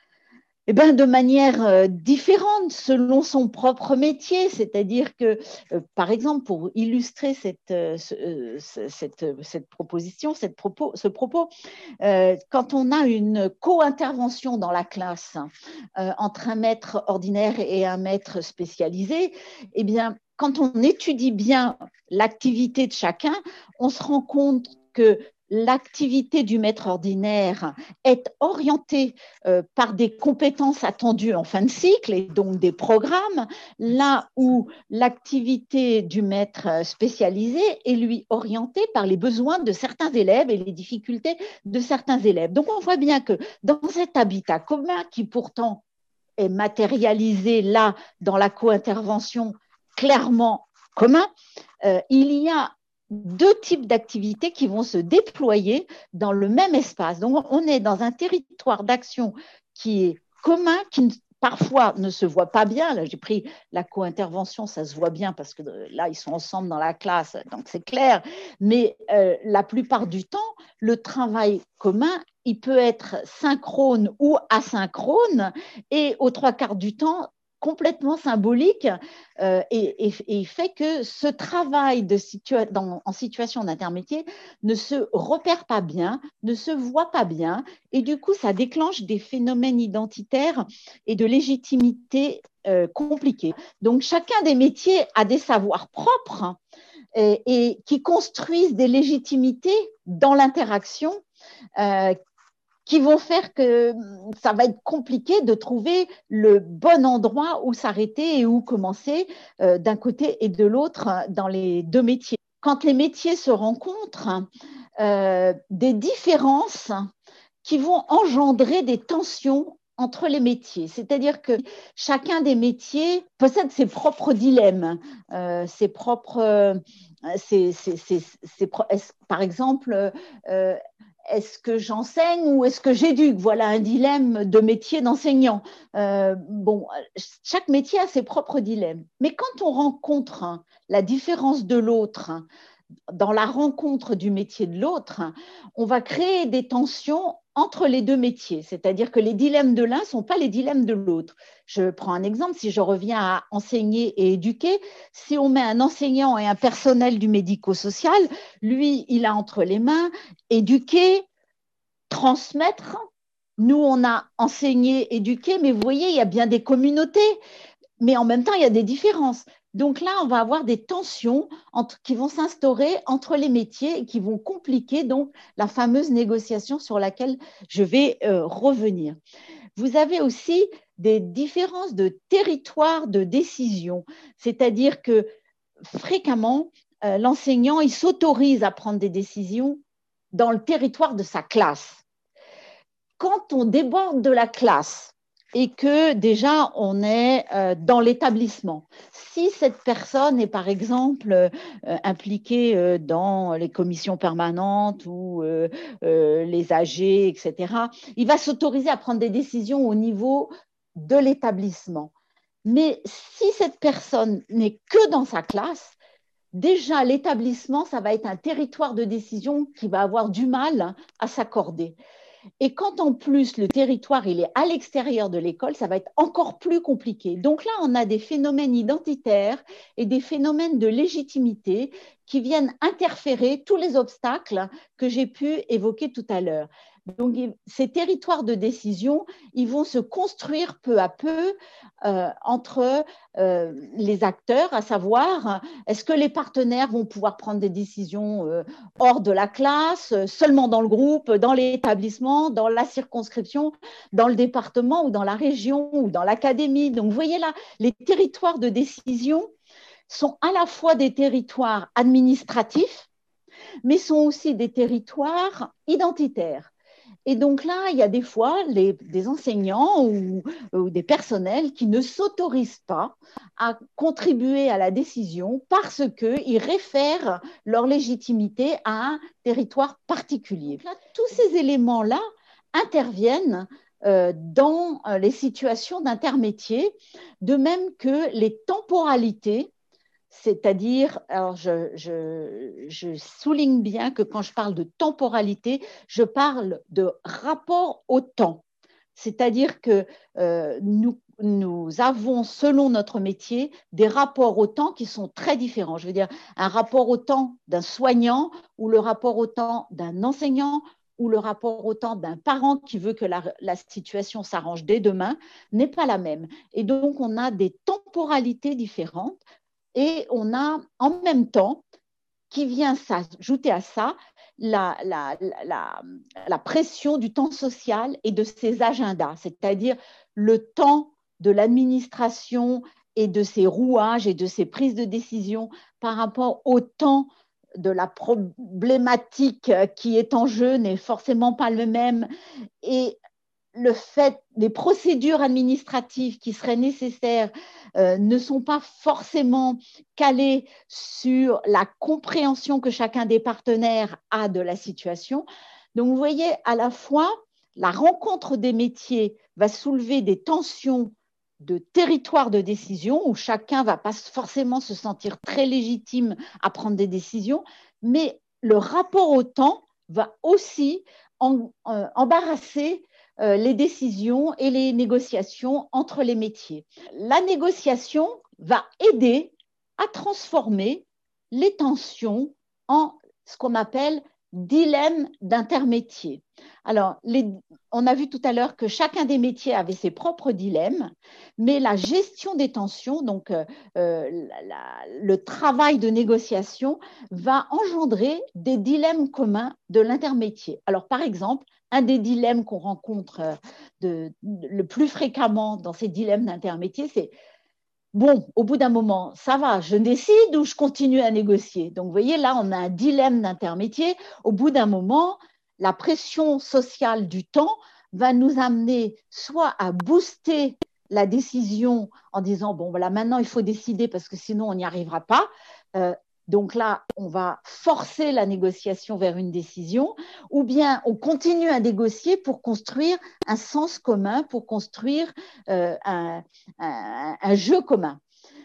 eh ben, de manière euh, différente selon son propre métier. C'est-à-dire que, euh, par exemple, pour illustrer cette, euh, ce, cette, cette proposition, cette propos, ce propos, euh, quand on a une co-intervention dans la classe euh, entre un maître ordinaire et un maître spécialisé, eh bien, quand on étudie bien l'activité de chacun, on se rend compte que l'activité du maître ordinaire est orientée euh, par des compétences attendues en fin de cycle et donc des programmes, là où l'activité du maître spécialisé est lui orientée par les besoins de certains élèves et les difficultés de certains élèves. Donc on voit bien que dans cet habitat commun qui pourtant est matérialisé là dans la co-intervention clairement commun, euh, il y a deux types d'activités qui vont se déployer dans le même espace. Donc, on est dans un territoire d'action qui est commun, qui parfois ne se voit pas bien. Là, j'ai pris la co-intervention, ça se voit bien parce que là, ils sont ensemble dans la classe, donc c'est clair. Mais euh, la plupart du temps, le travail commun, il peut être synchrone ou asynchrone et aux trois quarts du temps, complètement symbolique euh, et, et, et fait que ce travail de situa dans, en situation d'intermédiaire ne se repère pas bien, ne se voit pas bien et du coup ça déclenche des phénomènes identitaires et de légitimité euh, compliqués. Donc chacun des métiers a des savoirs propres et, et qui construisent des légitimités dans l'interaction euh, qui vont faire que ça va être compliqué de trouver le bon endroit où s'arrêter et où commencer euh, d'un côté et de l'autre dans les deux métiers. Quand les métiers se rencontrent, euh, des différences qui vont engendrer des tensions entre les métiers. C'est-à-dire que chacun des métiers possède ses propres dilemmes, euh, ses propres... Euh, ses, ses, ses, ses, par exemple, euh, est-ce que j'enseigne ou est-ce que j'éduque? Voilà un dilemme de métier d'enseignant. Euh, bon, chaque métier a ses propres dilemmes. Mais quand on rencontre la différence de l'autre, dans la rencontre du métier de l'autre, on va créer des tensions entre les deux métiers, c'est-à-dire que les dilemmes de l'un ne sont pas les dilemmes de l'autre. Je prends un exemple, si je reviens à enseigner et éduquer, si on met un enseignant et un personnel du médico-social, lui, il a entre les mains éduquer, transmettre. Nous, on a enseigné, éduqué, mais vous voyez, il y a bien des communautés, mais en même temps, il y a des différences. Donc là, on va avoir des tensions entre, qui vont s'instaurer entre les métiers et qui vont compliquer donc la fameuse négociation sur laquelle je vais euh, revenir. Vous avez aussi des différences de territoire de décision, c'est-à-dire que fréquemment, euh, l'enseignant, il s'autorise à prendre des décisions dans le territoire de sa classe. Quand on déborde de la classe, et que déjà on est euh, dans l'établissement. Si cette personne est par exemple euh, impliquée euh, dans les commissions permanentes ou euh, euh, les A G, et cetera, il va s'autoriser à prendre des décisions au niveau de l'établissement. Mais si cette personne n'est que dans sa classe, déjà l'établissement, ça va être un territoire de décision qui va avoir du mal à s'accorder. Et quand en plus le territoire il est à l'extérieur de l'école, ça va être encore plus compliqué. Donc là, on a des phénomènes identitaires et des phénomènes de légitimité qui viennent interférer tous les obstacles que j'ai pu évoquer tout à l'heure. Donc ces territoires de décision, ils vont se construire peu à peu euh, entre euh, les acteurs, à savoir, est-ce que les partenaires vont pouvoir prendre des décisions euh, hors de la classe, seulement dans le groupe, dans l'établissement, dans la circonscription, dans le département ou dans la région ou dans l'académie. Donc, vous voyez là, les territoires de décision sont à la fois des territoires administratifs, mais sont aussi des territoires identitaires. Et donc là, il y a des fois les, des enseignants ou, ou des personnels qui ne s'autorisent pas à contribuer à la décision parce qu'ils réfèrent leur légitimité à un territoire particulier. Là, tous ces éléments-là interviennent euh, dans euh, les situations d'intermétier, de même que les temporalités. C'est-à-dire, alors je, je, je, souligne bien que quand je parle de temporalité, je parle de rapport au temps. C'est-à-dire que euh, nous, nous avons, selon notre métier, des rapports au temps qui sont très différents. Je veux dire, un rapport au temps d'un soignant ou le rapport au temps d'un enseignant ou le rapport au temps d'un parent qui veut que la, la situation s'arrange dès demain n'est pas la même. Et donc, on a des temporalités différentes. Et on a en même temps, qui vient s'ajouter à ça, la, la, la, la, pression du temps social et de ses agendas, c'est-à-dire le temps de l'administration et de ses rouages et de ses prises de décision par rapport au temps de la problématique qui est en jeu n'est forcément pas le même. Et le fait, les procédures administratives qui seraient nécessaires euh, ne sont pas forcément calées sur la compréhension que chacun des partenaires a de la situation. Donc, vous voyez, à la fois, la rencontre des métiers va soulever des tensions de territoire de décision où chacun ne va pas forcément se sentir très légitime à prendre des décisions, mais le rapport au temps va aussi en, euh, embarrasser Euh, les décisions et les négociations entre les métiers. La négociation va aider à transformer les tensions en ce qu'on appelle dilemme d'intermétier. Alors, les, on a vu tout à l'heure que chacun des métiers avait ses propres dilemmes, mais la gestion des tensions, donc euh, la, la, le travail de négociation, va engendrer des dilemmes communs de l'intermétier. Alors, par exemple, un des dilemmes qu'on rencontre de, de, le plus fréquemment dans ces dilemmes d'intermétier, c'est bon, au bout d'un moment, ça va, je décide ou je continue à négocier. Donc, vous voyez, là, on a un dilemme d'intermétier. Au bout d'un moment, la pression sociale du temps va nous amener soit à booster la décision en disant, bon, voilà, maintenant, il faut décider parce que sinon, on n'y arrivera pas. Euh, donc là, on va forcer la négociation vers une décision, ou bien on continue à négocier pour construire un sens commun, pour construire euh, un, un, un jeu commun.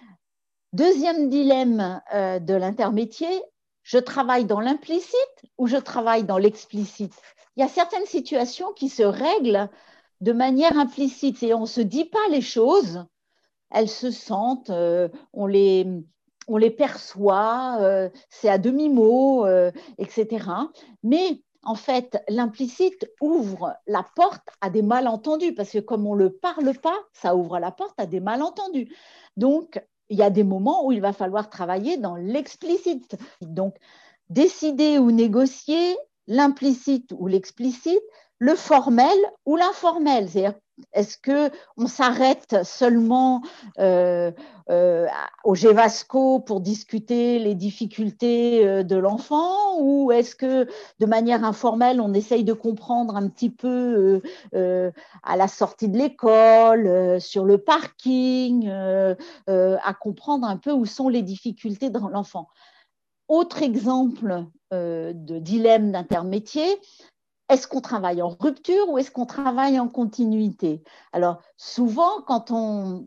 Deuxième dilemme euh, de l'intermétier, je travaille dans l'implicite ou je travaille dans l'explicite. Il y a certaines situations qui se règlent de manière implicite et on ne se dit pas les choses, elles se sentent, euh, on les... on les perçoit, euh, c'est à demi-mot, euh, et cetera. Mais en fait, l'implicite ouvre la porte à des malentendus, parce que comme on ne le parle pas, ça ouvre la porte à des malentendus. Donc, il y a des moments où il va falloir travailler dans l'explicite. Donc, décider ou négocier, l'implicite ou l'explicite, le formel ou l'informel. C'est-à-dire, est-ce qu'on s'arrête seulement euh, euh, au Gévasco pour discuter les difficultés euh, de l'enfant, ou est-ce que de manière informelle, on essaye de comprendre un petit peu euh, euh, à la sortie de l'école, euh, sur le parking, euh, euh, à comprendre un peu où sont les difficultés de l'enfant. Autre exemple euh, de dilemme d'intermétier, est-ce qu'on travaille en rupture ou est-ce qu'on travaille en continuité? Alors, souvent, quand on,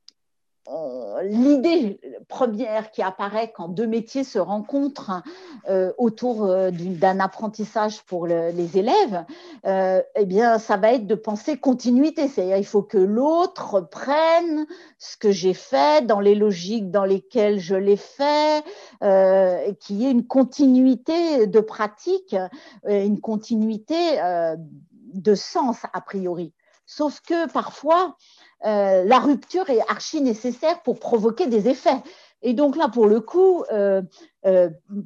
on l'idée première qui apparaît quand deux métiers se rencontrent euh, autour euh, d'un apprentissage pour le, les élèves, euh, eh bien, ça va être de penser continuité. C'est-à-dire, il faut que l'autre prenne ce que j'ai fait dans les logiques dans lesquelles je l'ai fait, euh, qu'il y ait une continuité de pratique, une continuité euh, de sens a priori. Sauf que parfois, euh, la rupture est archi nécessaire pour provoquer des effets. Et donc là, pour le coup, euh, euh,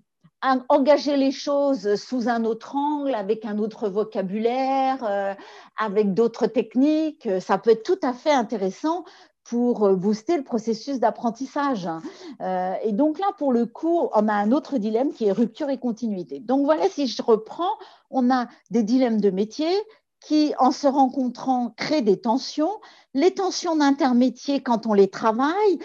engager les choses sous un autre angle, avec un autre vocabulaire, euh, avec d'autres techniques, ça peut être tout à fait intéressant pour booster le processus d'apprentissage. Euh, et donc là, pour le coup, on a un autre dilemme qui est rupture et continuité. Donc voilà, si je reprends, on a des dilemmes de métier qui, en se rencontrant, créent des tensions. Les tensions d'intermétier, quand on les travaille,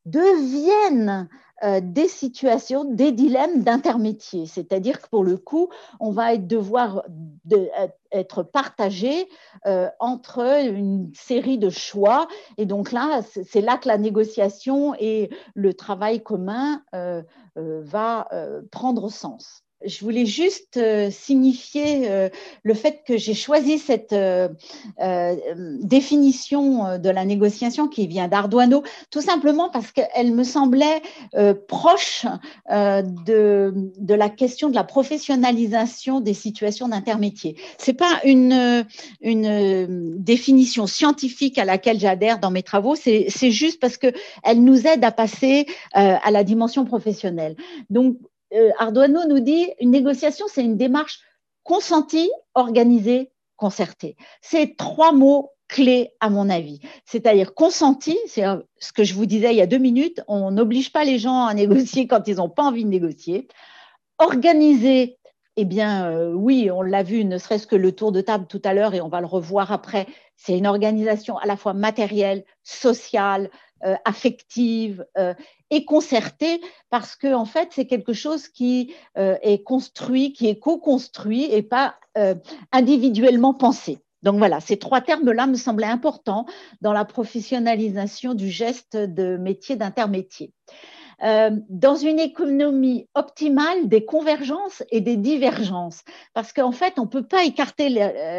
deviennent euh, des situations, des dilemmes d'intermétier. C'est-à-dire que pour le coup, on va être, devoir de, être partagé euh, entre une série de choix. Et donc là, c'est là que la négociation et le travail commun euh, euh, va euh, prendre sens. Je voulais juste euh, signifier euh, le fait que j'ai choisi cette euh, euh, définition de la négociation qui vient d'Arduano, tout simplement parce qu'elle me semblait euh, proche euh, de, de la question de la professionnalisation des situations d'intermétier. Ce n'est pas une, une définition scientifique à laquelle j'adhère dans mes travaux, c'est juste parce qu'elle nous aide à passer euh, à la dimension professionnelle. Donc, Euh, Arduano nous dit une négociation, c'est une démarche consentie, organisée, concertée. C'est trois mots clés à mon avis. C'est-à-dire consenti, c'est ce que je vous disais il y a deux minutes, on n'oblige pas les gens à négocier quand ils n'ont pas envie de négocier. Organisé, eh bien euh, oui, on l'a vu, ne serait-ce que le tour de table tout à l'heure et on va le revoir après, c'est une organisation à la fois matérielle, sociale, euh, affective euh, et concertée parce que en fait c'est quelque chose qui euh, est construit, qui est co-construit et pas euh, individuellement pensé. Donc voilà, ces trois termes-là me semblaient importants dans la professionnalisation du geste de métier d'intermétier. euh, dans une économie optimale des convergences et des divergences. Parce qu'en fait, on ne peut pas écarter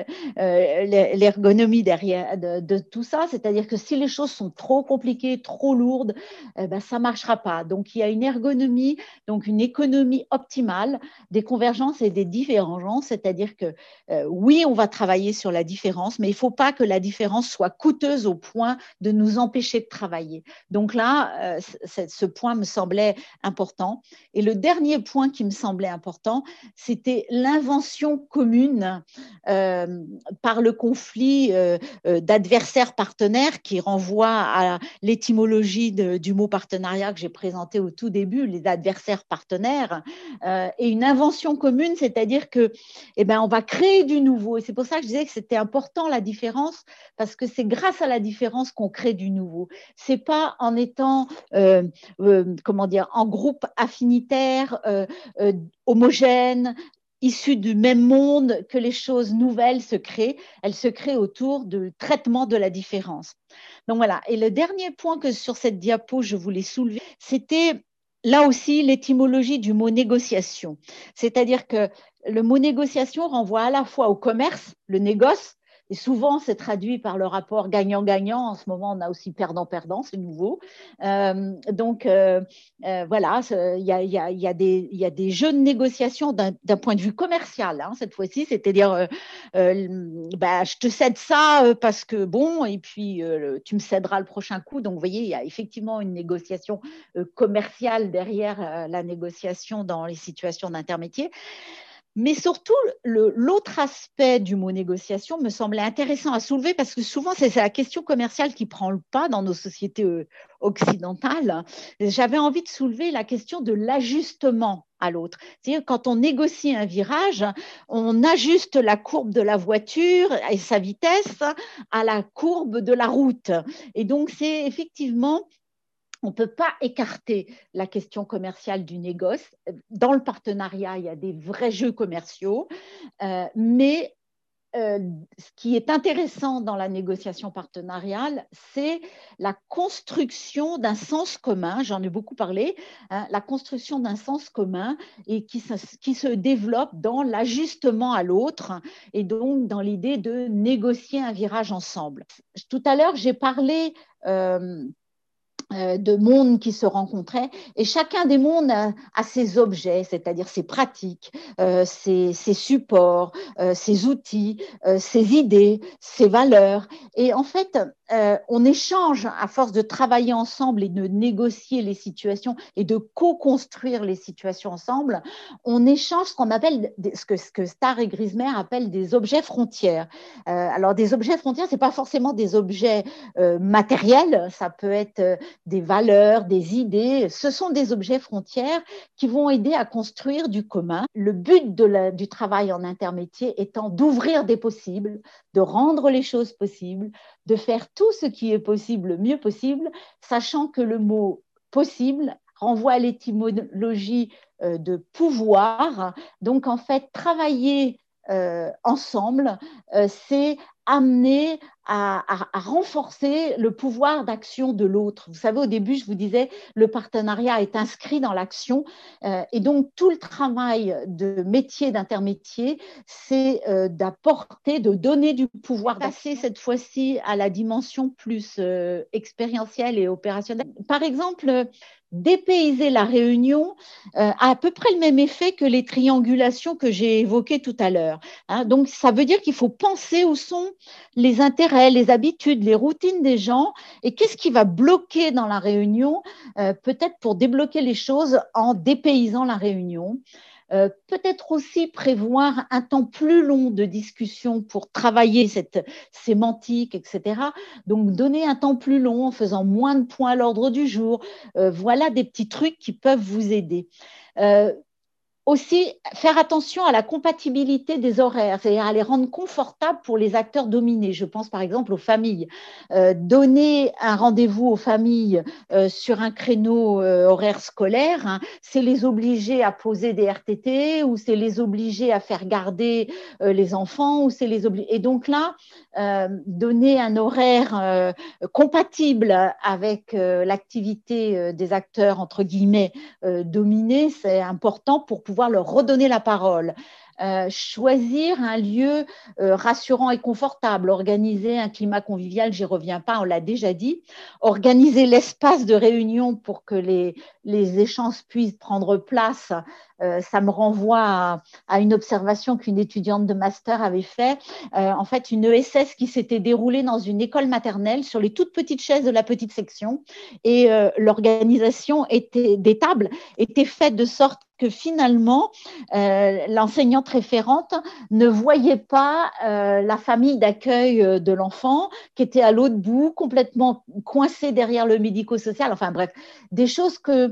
l'ergonomie derrière de, de, tout ça. C'est-à-dire que si les choses sont trop compliquées, trop lourdes, eh ben, ça ne marchera pas. Donc, il y a une ergonomie, donc une économie optimale des convergences et des divergences. C'est-à-dire que euh, oui, on va travailler sur la différence, mais il ne faut pas que la différence soit coûteuse au point de nous empêcher de travailler. Donc là, euh, ce point me semblait important. Et le dernier point qui me semblait important, c'était l'invention commune euh, par le conflit euh, d'adversaires partenaires qui renvoie à l'étymologie de, du mot partenariat que j'ai présenté au tout début, les adversaires partenaires, euh, et une invention commune, c'est-à-dire que, eh ben, on va créer du nouveau. Et c'est pour ça que je disais que c'était important la différence, parce que c'est grâce à la différence qu'on crée du nouveau. C'est pas en étant euh, euh, comment dire, en groupe affinitaire, euh, euh, homogène, issus du même monde, que les choses nouvelles se créent. Elles se créent autour du traitement de la différence. Donc voilà. Et le dernier point que sur cette diapo, je voulais soulever, c'était là aussi l'étymologie du mot négociation. C'est-à-dire que le mot négociation renvoie à la fois au commerce, le négoce, et souvent, c'est traduit par le rapport gagnant-gagnant. En ce moment, on a aussi perdant-perdant, c'est nouveau. Euh, donc, euh, euh, voilà, il y a, y, a, y, a y a des jeux de négociation d'un point de vue commercial, hein, cette fois-ci. C'est-à-dire, euh, euh, bah, je te cède ça parce que bon, et puis euh, tu me céderas le prochain coup. Donc, vous voyez, il y a effectivement une négociation euh, commerciale derrière euh, la négociation dans les situations d'intermédiaire. Mais surtout, l'autre aspect du mot négociation me semblait intéressant à soulever parce que souvent, c'est la question commerciale qui prend le pas dans nos sociétés occidentales. J'avais envie de soulever la question de l'ajustement à l'autre. C'est-à-dire quand on négocie un virage, on ajuste la courbe de la voiture et sa vitesse à la courbe de la route. Et donc, c'est effectivement... On ne peut pas écarter la question commerciale du négoce. Dans le partenariat, il y a des vrais jeux commerciaux, euh, mais euh, ce qui est intéressant dans la négociation partenariale, c'est la construction d'un sens commun, j'en ai beaucoup parlé, hein, la construction d'un sens commun et qui, qui se développe dans l'ajustement à l'autre et donc dans l'idée de négocier un virage ensemble. Tout à l'heure, j'ai parlé... Euh, de mondes qui se rencontraient et chacun des mondes a, a ses objets, c'est-à-dire ses pratiques, euh, ses, ses supports, euh, ses outils, euh, ses idées, ses valeurs. Et en fait, euh, on échange à force de travailler ensemble et de négocier les situations et de co-construire les situations ensemble. On échange ce qu'on appelle, ce que, ce que Starr et Grismer appellent des objets frontières. Euh, alors, des objets frontières, c'est pas forcément des objets euh, matériels, ça peut être euh, des valeurs, des idées. Ce sont des objets frontières qui vont aider à construire du commun. Le but de la, du travail en intermétier étant d'ouvrir des possibles, de rendre les choses possibles, de faire tout ce qui est possible le mieux possible, sachant que le mot possible renvoie à l'étymologie euh, de pouvoir. Donc, en fait, travailler euh, ensemble, euh, c'est amener à, à, à renforcer le pouvoir d'action de l'autre. Vous savez, au début, je vous disais, le partenariat est inscrit dans l'action euh, et donc tout le travail de métier, d'intermétier, c'est euh, d'apporter, de donner du pouvoir, passer cette fois-ci à la dimension plus euh, expérientielle et opérationnelle. Par exemple, dépayser la réunion euh, a à peu près le même effet que les triangulations que j'ai évoquées tout à l'heure. Hein, donc, ça veut dire qu'il faut penser où sont les intérêts, les habitudes, les routines des gens et qu'est-ce qui va bloquer dans la réunion, euh, peut-être pour débloquer les choses en dépaysant la réunion. Euh, peut-être aussi prévoir un temps plus long de discussion pour travailler cette sémantique, et cetera. Donc, donner un temps plus long en faisant moins de points à l'ordre du jour. Euh, voilà des petits trucs qui peuvent vous aider. Euh, Aussi, faire attention à la compatibilité des horaires, c'est-à-dire à les rendre confortables pour les acteurs dominés. Je pense par exemple aux familles. Euh, donner un rendez-vous aux familles euh, sur un créneau euh, horaire scolaire, hein, c'est les obliger à poser des R T T ou c'est les obliger à faire garder euh, les enfants ou c'est les obliger. Et donc là, euh, donner un horaire euh, compatible avec euh, l'activité euh, des acteurs, entre guillemets, euh, dominés, c'est important pour pouvoir leur redonner la parole. Euh, choisir un lieu euh, rassurant et confortable, organiser un climat convivial, j'y reviens pas, on l'a déjà dit, organiser l'espace de réunion pour que les, les échanges puissent prendre place. Euh, ça me renvoie à, à une observation qu'une étudiante de master avait fait. Euh, en fait, une E S S qui s'était déroulée dans une école maternelle sur les toutes petites chaises de la petite section, et euh, l'organisation était, des tables était faite de sorte que finalement, euh, l'enseignante référente ne voyait pas euh, la famille d'accueil de l'enfant qui était à l'autre bout, complètement coincée derrière le médico-social. Enfin bref, des choses que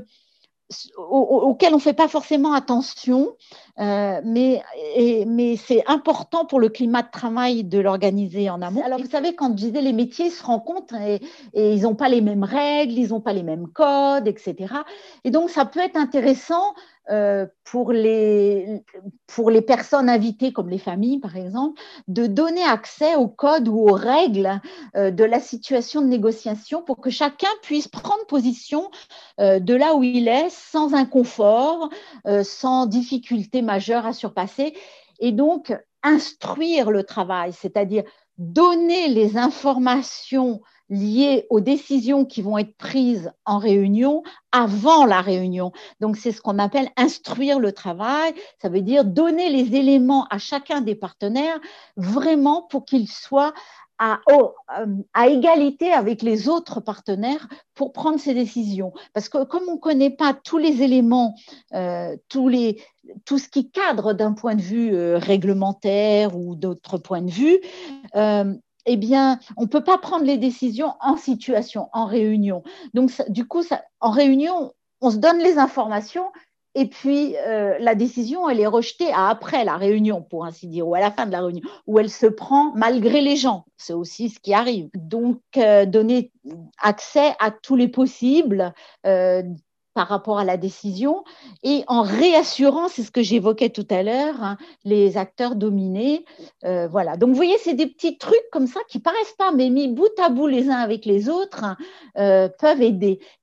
auxquelles on ne fait pas forcément attention, euh, mais, et, mais c'est important pour le climat de travail de l'organiser en amont. Alors, vous savez, quand je disais les métiers se rencontrent et, et ils n'ont pas les mêmes règles, ils n'ont pas les mêmes codes, et cetera. Et donc, ça peut être intéressant euh, pour, les, pour les personnes invitées, comme les familles, par exemple, de donner accès aux codes ou aux règles euh, de la situation de négociation pour que chacun puisse prendre position euh, de là où il est, sans inconfort, euh, sans difficulté majeure à surpasser, et donc instruire le travail, c'est-à-dire donner les informations liées aux décisions qui vont être prises en réunion avant la réunion. Donc, c'est ce qu'on appelle instruire le travail. Ça veut dire donner les éléments à chacun des partenaires vraiment pour qu'ils soient à, oh, à égalité avec les autres partenaires pour prendre ces décisions. Parce que comme on ne connaît pas tous les éléments, euh, tous les, tout ce qui cadre d'un point de vue euh, réglementaire ou d'autres points de vue, euh, eh bien, on ne peut pas prendre les décisions en situation, en réunion. Donc, ça, du coup, ça, en réunion, on se donne les informations et puis euh, la décision, elle est rejetée à après la réunion, pour ainsi dire, ou à la fin de la réunion, où elle se prend malgré les gens. C'est aussi ce qui arrive. Donc, euh, donner accès à tous les possibles euh, par rapport à la décision et en réassurant, c'est ce que j'évoquais tout à l'heure, hein, les acteurs dominés. Euh, voilà. Donc, vous voyez, c'est des petits trucs comme ça qui paraissent pas, mais mis bout à bout les uns avec les autres, hein, euh, peuvent aider.